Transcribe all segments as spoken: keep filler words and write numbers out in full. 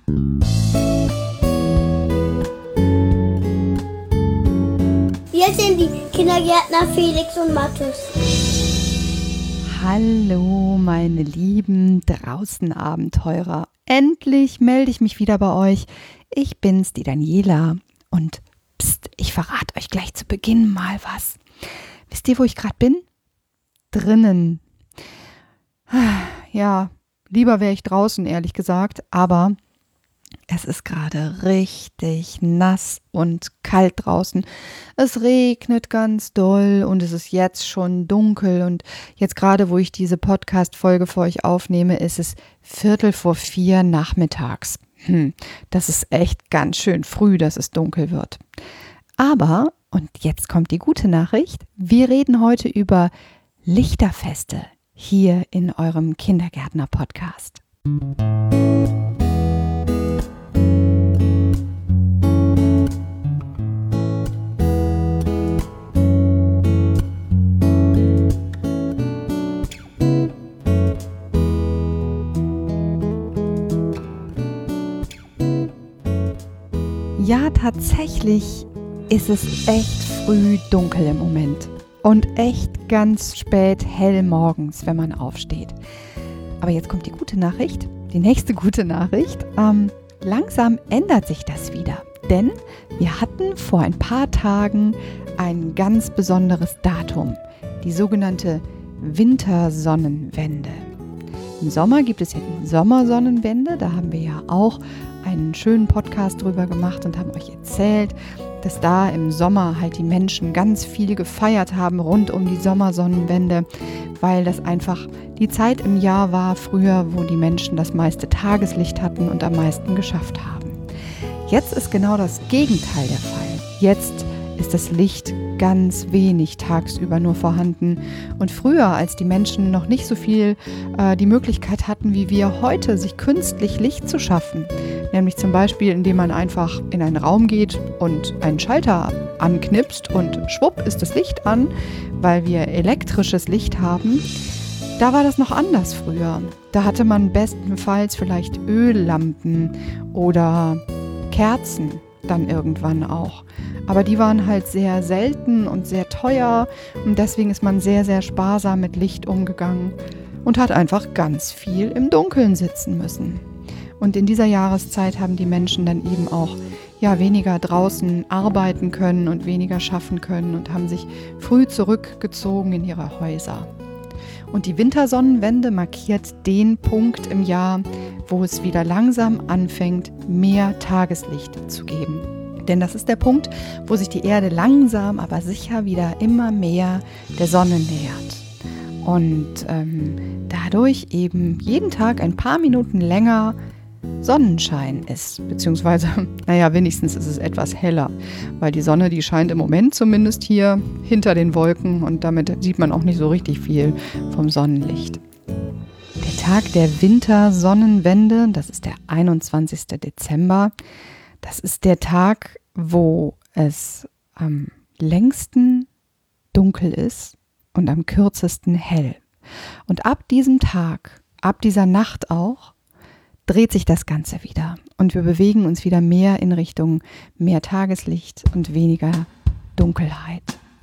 Wir sind die Kindergärtner Felix und Mathis. Hallo meine lieben Draußenabenteurer. Endlich melde ich mich wieder bei euch. Ich bin's, die Daniela. Und pst, ich verrate euch gleich zu Beginn mal was. Wisst ihr, wo ich gerade bin? Drinnen. Ja, lieber wäre ich draußen, ehrlich gesagt, aber es ist gerade richtig nass und kalt draußen. Es regnet ganz doll und es ist jetzt schon dunkel. Und jetzt gerade, wo ich diese Podcast-Folge für euch aufnehme, ist es Viertel vor vier nachmittags. Hm, das ist echt ganz schön früh, dass es dunkel wird. Aber, und jetzt kommt die gute Nachricht, wir reden heute über Lichterfeste hier in eurem Kindergärtner-Podcast. Ja, tatsächlich ist es echt früh dunkel im Moment und echt ganz spät hell morgens, wenn man aufsteht. Aber jetzt kommt die gute Nachricht, die nächste gute Nachricht. Ähm, langsam ändert sich das wieder, denn wir hatten vor ein paar Tagen ein ganz besonderes Datum, die sogenannte Wintersonnenwende. Im Sommer gibt es ja die Sommersonnenwende, da haben wir ja auch einen schönen Podcast drüber gemacht und haben euch erzählt, dass da im Sommer halt die Menschen ganz viel gefeiert haben rund um die Sommersonnenwende, weil das einfach die Zeit im Jahr war früher, wo die Menschen das meiste Tageslicht hatten und am meisten geschafft haben. Jetzt ist genau das Gegenteil der Fall. Jetzt ist das Licht ganz wenig tagsüber nur vorhanden. Und früher, als die Menschen noch nicht so viel äh, die Möglichkeit hatten, wie wir heute, sich künstlich Licht zu schaffen, nämlich zum Beispiel, indem man einfach in einen Raum geht und einen Schalter anknipst und schwupp ist das Licht an, weil wir elektrisches Licht haben, da war das noch anders früher. Da hatte man bestenfalls vielleicht Öllampen oder Kerzen dann irgendwann auch. Aber die waren halt sehr selten und sehr teuer und deswegen ist man sehr, sehr sparsam mit Licht umgegangen und hat einfach ganz viel im Dunkeln sitzen müssen. Und in dieser Jahreszeit haben die Menschen dann eben auch ja, weniger draußen arbeiten können und weniger schaffen können und haben sich früh zurückgezogen in ihre Häuser. Und die Wintersonnenwende markiert den Punkt im Jahr, wo es wieder langsam anfängt, mehr Tageslicht zu geben. Denn das ist der Punkt, wo sich die Erde langsam, aber sicher wieder immer mehr der Sonne nähert. Und ähm, dadurch eben jeden Tag ein paar Minuten länger Sonnenschein ist. Beziehungsweise, naja, wenigstens ist es etwas heller. Weil die Sonne, die scheint im Moment zumindest hier hinter den Wolken und damit sieht man auch nicht so richtig viel vom Sonnenlicht. Der Tag der Wintersonnenwende, das ist der einundzwanzigsten Dezember. Das ist der Tag, wo es am längsten dunkel ist und am kürzesten hell. Und ab diesem Tag, ab dieser Nacht auch, dreht sich das Ganze wieder. Und wir bewegen uns wieder mehr in Richtung mehr Tageslicht und weniger Dunkelheit.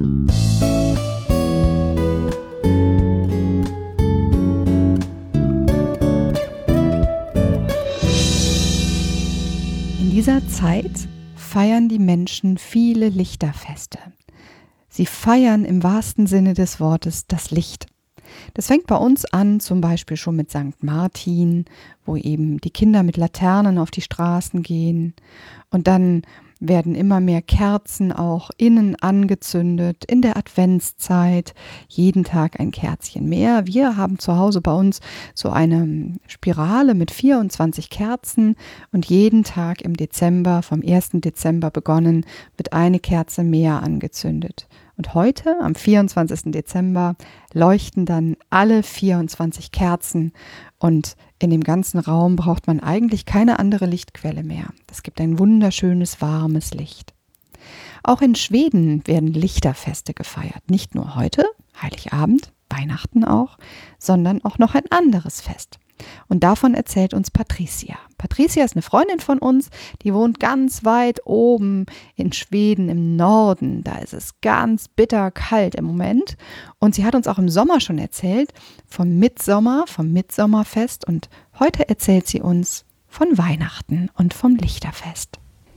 In dieser Zeit feiern die Menschen viele Lichterfeste. Sie feiern im wahrsten Sinne des Wortes das Licht. Das fängt bei uns an, zum Beispiel schon mit Sankt Martin, wo eben die Kinder mit Laternen auf die Straßen gehen. Und dann werden immer mehr Kerzen auch innen angezündet in der Adventszeit. Jeden Tag ein Kerzchen mehr. Wir haben zu Hause bei uns so eine Spirale mit vierundzwanzig Kerzen und jeden Tag im Dezember, vom ersten Dezember begonnen, wird eine Kerze mehr angezündet. Und heute, am vierundzwanzigsten Dezember, leuchten dann alle vierundzwanzig Kerzen und in dem ganzen Raum braucht man eigentlich keine andere Lichtquelle mehr. Es gibt ein wunderschönes, warmes Licht. Auch in Schweden werden Lichterfeste gefeiert. Nicht nur heute, Heiligabend, Weihnachten auch, sondern auch noch ein anderes Fest. Und davon erzählt uns Patricia. Patricia ist eine Freundin von uns, die wohnt ganz weit oben in Schweden im Norden. Da ist es ganz bitter kalt im Moment. Und sie hat uns auch im Sommer schon erzählt vom Mitsommer, vom Mitsommerfest. Und heute erzählt sie uns von Weihnachten und vom Lichterfest.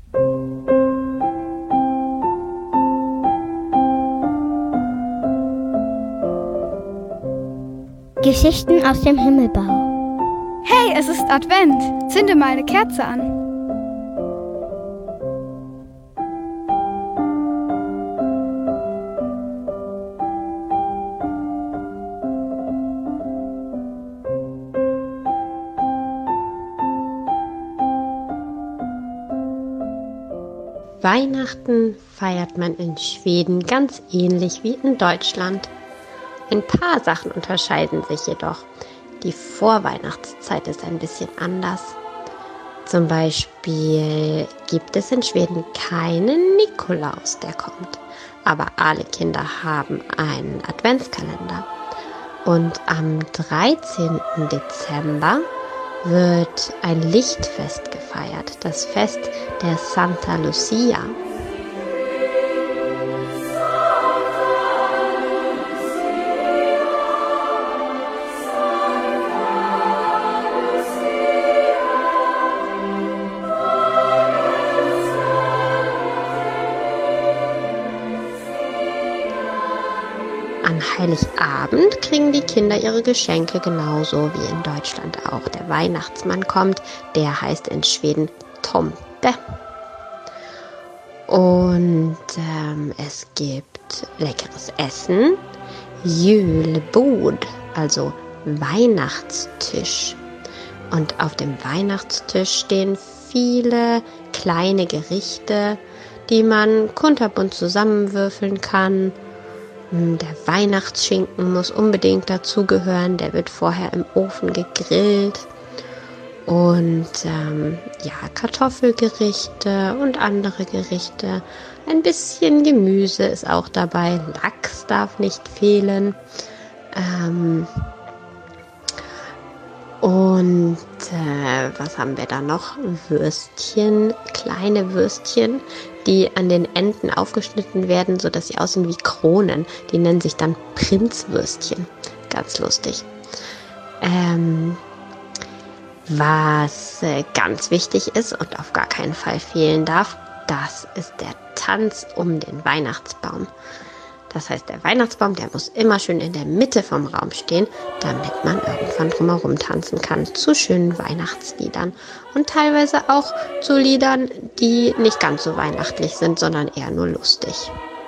Geschichten aus dem Himmelbau. Hey, es ist Advent. Zünde mal eine Kerze an. Weihnachten feiert man in Schweden ganz ähnlich wie in Deutschland. Ein paar Sachen unterscheiden sich jedoch. Die Vorweihnachtszeit ist ein bisschen anders. Zum Beispiel gibt es in Schweden keinen Nikolaus, der kommt. Aber alle Kinder haben einen Adventskalender. Und am dreizehnten Dezember wird ein Lichtfest gefeiert, das Fest der Santa Lucia. An Heiligabend kriegen die Kinder ihre Geschenke genauso wie in Deutschland auch. Der Weihnachtsmann kommt, der heißt in Schweden Tomte. Und ähm, es gibt leckeres Essen, Julbord, also Weihnachtstisch. Und auf dem Weihnachtstisch stehen viele kleine Gerichte, die man kunterbunt zusammenwürfeln kann. Der Weihnachtsschinken muss unbedingt dazugehören, der wird vorher im Ofen gegrillt. Und ähm, ja, Kartoffelgerichte und andere Gerichte. Ein bisschen Gemüse ist auch dabei, Lachs darf nicht fehlen. Ähm, und äh, was haben wir da noch? Würstchen, kleine Würstchen, die an den Enden aufgeschnitten werden, sodass sie aussehen wie Kronen. Die nennen sich dann Prinzwürstchen. Ganz lustig. Ähm, was äh, ganz wichtig ist und auf gar keinen Fall fehlen darf, das ist der Tanz um den Weihnachtsbaum. Das heißt, der Weihnachtsbaum, der muss immer schön in der Mitte vom Raum stehen, damit man irgendwann drumherum tanzen kann zu schönen Weihnachtsliedern. Und teilweise auch zu Liedern, die nicht ganz so weihnachtlich sind, sondern eher nur lustig.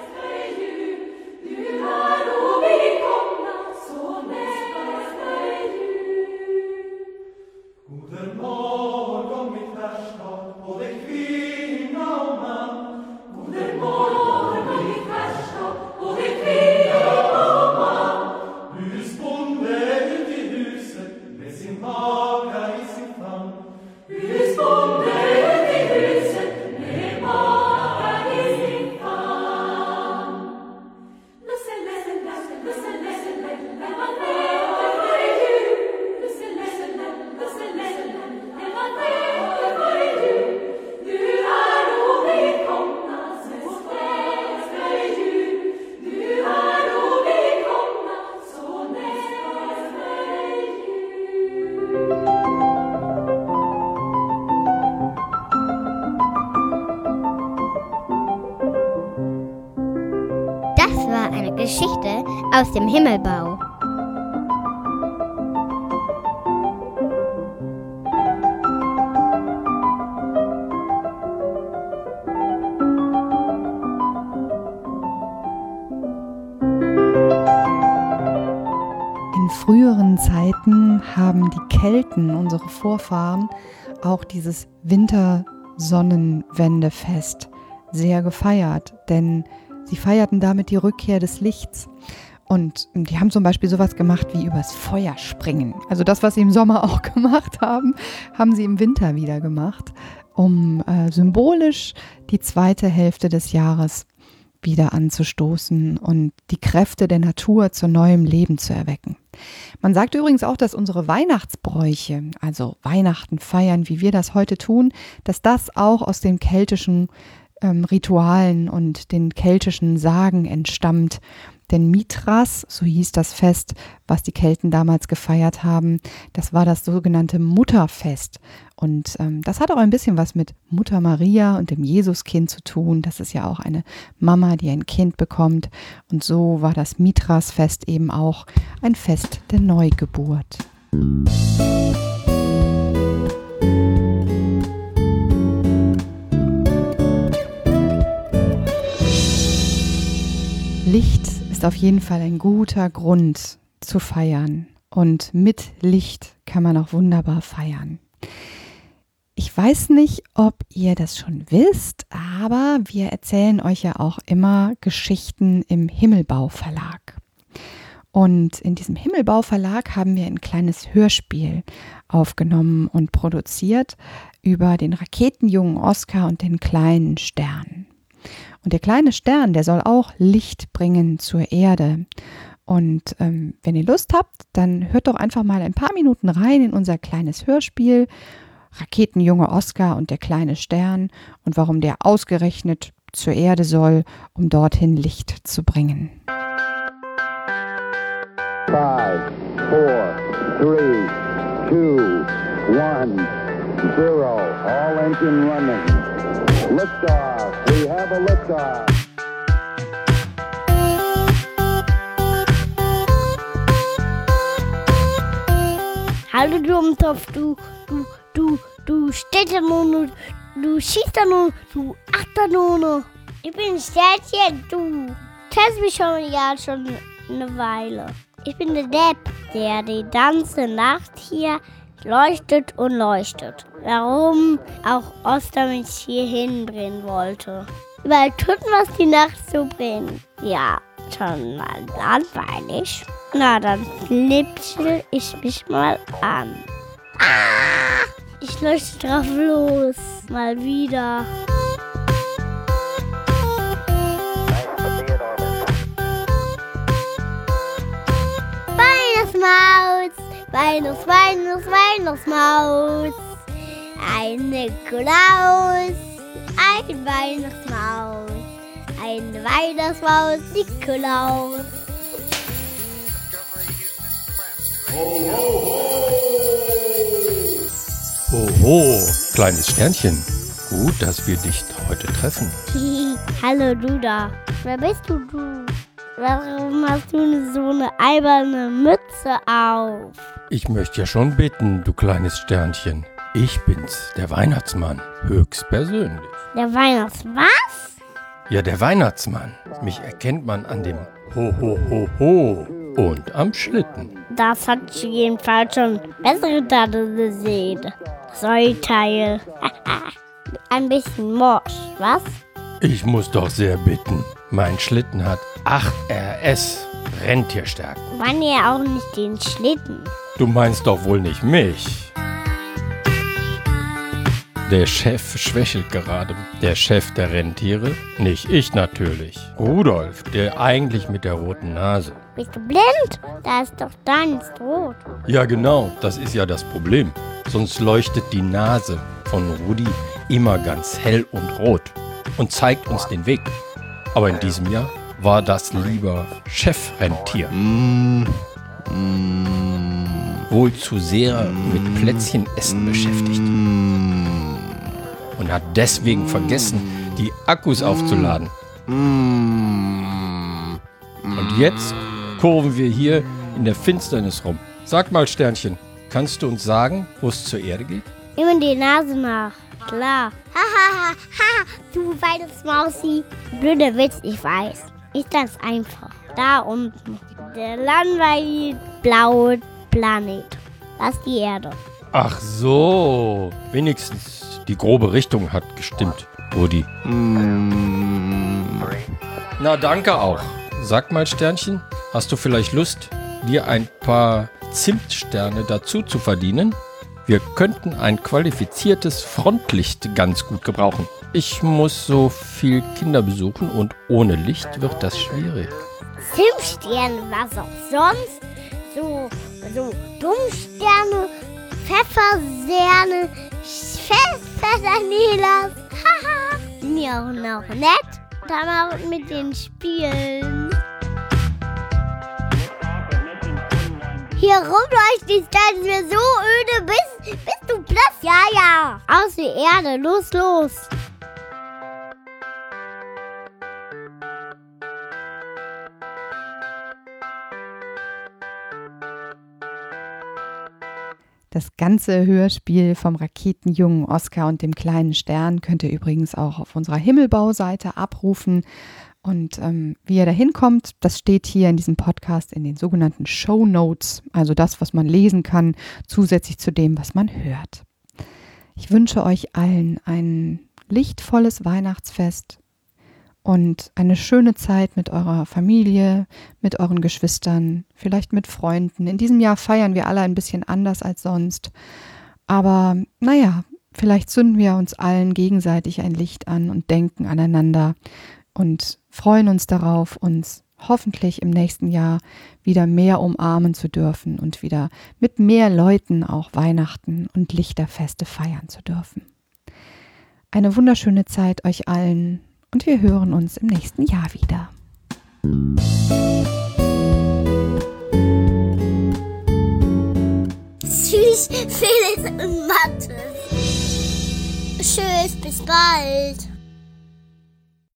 Geschichte aus dem Himmelbau. In früheren Zeiten haben die Kelten, unsere Vorfahren, auch dieses Wintersonnenwendefest sehr gefeiert, denn sie feierten damit die Rückkehr des Lichts. Und die haben zum Beispiel sowas gemacht wie übers Feuer springen. Also das, was sie im Sommer auch gemacht haben, haben sie im Winter wieder gemacht, um äh, symbolisch die zweite Hälfte des Jahres wieder anzustoßen und die Kräfte der Natur zu neuem Leben zu erwecken. Man sagt übrigens auch, dass unsere Weihnachtsbräuche, also Weihnachten feiern, wie wir das heute tun, dass das auch aus den keltischen ähm, Ritualen und den keltischen Sagen entstammt. Denn Mithras, so hieß das Fest, was die Kelten damals gefeiert haben, das war das sogenannte Mutterfest. Und ähm, das hat auch ein bisschen was mit Mutter Maria und dem Jesuskind zu tun. Das ist ja auch eine Mama, die ein Kind bekommt. Und so war das Mithras-Fest eben auch ein Fest der Neugeburt. Licht ist auf jeden Fall ein guter Grund zu feiern. Und mit Licht kann man auch wunderbar feiern. Ich weiß nicht, ob ihr das schon wisst, aber wir erzählen euch ja auch immer Geschichten im Himmelbau Verlag. Und in diesem Himmelbau Verlag haben wir ein kleines Hörspiel aufgenommen und produziert über den Raketenjungen Oskar und den kleinen Stern. Und der kleine Stern, der soll auch Licht bringen zur Erde. Und ähm, wenn ihr Lust habt, dann hört doch einfach mal ein paar Minuten rein in unser kleines Hörspiel Raketenjunge Oskar und der kleine Stern und warum der ausgerechnet zur Erde soll, um dorthin Licht zu bringen. Five, four, three, two, one, zero. All engine running. Liftoff. We have a liftoff. Hallo Dummtopf, du, du, du, du Städtenone, du Schießtanone, du Achtanone. Ich bin Sternchen, du kennst mich schon ja schon eine Weile. Ich bin der Depp, der die ganze Nacht hier leuchtet und leuchtet. Warum auch Oster mich hier hinbringen wollte. Überall tut, was die Nacht so bringt. Ja, schon mal langweilig. Na, dann knipsel ich mich mal an. Ah, ich leuchte drauf los. Mal wieder. Weihnachtsmaus, Weihnachts, Weihnachts, Weihnachtsmaus. Ein Nikolaus, ein Weihnachtsmaus. Ein Weihnachtsmaus, Nikolaus. Oho, kleines Sternchen. Gut, dass wir dich heute treffen. Hallo du da. Wer bist du, du? Warum hast du so eine alberne Mütze auf? Ich möchte ja schon bitten, du kleines Sternchen. Ich bin's, der Weihnachtsmann, höchstpersönlich. Der Weihnachts was? Ja, der Weihnachtsmann. Mich erkennt man an dem Ho, Ho, Ho, Ho und am Schlitten. Das hat jedenfalls schon bessere Daten gesehen. Das neue Teil. Ein bisschen morsch, was? Ich muss doch sehr bitten. Mein Schlitten hat acht R S, Rentierstärken. Waren ja auch nicht den Schlitten. Du meinst doch wohl nicht mich. Der Chef schwächelt gerade. Der Chef der Rentiere? Nicht ich natürlich. Rudolf, der eigentlich mit der roten Nase. Bist du blind? Da ist doch deins rot. Ja genau, das ist ja das Problem. Sonst leuchtet die Nase von Rudi immer ganz hell und rot und zeigt uns den Weg. Aber in diesem Jahr war das lieber Chefrentier. Mm. Mm. Wohl zu sehr mit Plätzchenessen beschäftigt. Und hat deswegen vergessen, die Akkus aufzuladen. Und jetzt kurven wir hier in der Finsternis rum. Sag mal, Sternchen, kannst du uns sagen, wo es zur Erde geht? Immer die Nase nach. Klar. Hahaha, ha, du Weihnachtsmausi. Blöder Witz, ich weiß. Ist ganz einfach. Da unten. Der langweilige blaue Planet. Das ist die Erde. Ach so. Wenigstens die grobe Richtung hat gestimmt, Rudi. Na, danke auch. Sag mal, Sternchen, hast du vielleicht Lust, dir ein paar Zimtsterne dazu zu verdienen? Wir könnten ein qualifiziertes Frontlicht ganz gut gebrauchen. Ich muss so viel Kinder besuchen und ohne Licht wird das schwierig. Zimtsterne, was auch sonst. So, so Dummsterne, Pfefferserne, Pfeffersanelas. Haha. Sind ja auch noch nett. Dann auch mit den Spielen. Hier rumleuchtet die Stadt ist mir so öde, bis, bis du platt. Ja, ja. Aus der Erde, los, los. Das ganze Hörspiel vom Raketenjungen Oskar und dem kleinen Stern könnt ihr übrigens auch auf unserer Himmelbau-Seite abrufen. Und ähm, wie ihr da hinkommt, das steht hier in diesem Podcast in den sogenannten Show Notes, also das, was man lesen kann, zusätzlich zu dem, was man hört. Ich wünsche euch allen ein lichtvolles Weihnachtsfest und eine schöne Zeit mit eurer Familie, mit euren Geschwistern, vielleicht mit Freunden. In diesem Jahr feiern wir alle ein bisschen anders als sonst. Aber naja, vielleicht zünden wir uns allen gegenseitig ein Licht an und denken aneinander und freuen uns darauf, uns hoffentlich im nächsten Jahr wieder mehr umarmen zu dürfen und wieder mit mehr Leuten auch Weihnachten und Lichterfeste feiern zu dürfen. Eine wunderschöne Zeit euch allen. Und wir hören uns im nächsten Jahr wieder. Tschüss, Felix und Mathe. Tschüss, bis bald.